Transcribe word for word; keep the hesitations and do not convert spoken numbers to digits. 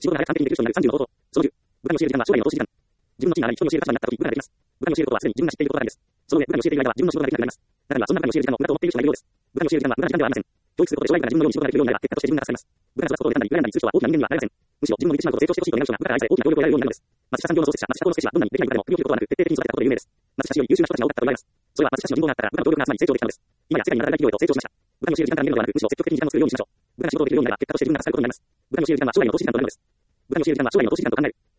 仕事の中で完璧にできる人になるさんじゅうの方法。そのじゅう、部下に教える時間は将来の投資時間。自分の地位がない人に教える立場になった時、部下ができます。部下に教えることはすでに自分が知っていることだからです。その上、部下に教えている間は自分の仕事ができなくなります。中にはそんな部下に教える時間も無駄と思っている人がいるようです。部下に教える時間は無駄な時間ではありません。教育することで将来から自分のように仕事ができるようになれば、結果として自分が助かります。部下が育つことを選んだり、羨んだりする人は大きな人間にはなれません。むしろ自分の見てしまうことを成長してほしいと願う人が部下から愛され大きな協力を得られるようになるのです。松下産業の創設者、松下幸之助氏はどんなにできない部下でも首を切ることはなく、徹底的に育てたことで有名です。松下氏より優秀な人たちが多かったと言われます。それは松下氏の人望があったから部下の協力が集まり成長できたのです。今や世界に名だたる企業へと成長しました。部下に教える時間から見るのではなく、むしろ積極的に時間を作るようにしましょう。部下に仕事をできるようになれば、結果として自分が助かることになります。部下に教える時間は将来の投資時間となるのです。部下に教える時間は将来の投資時間と考える。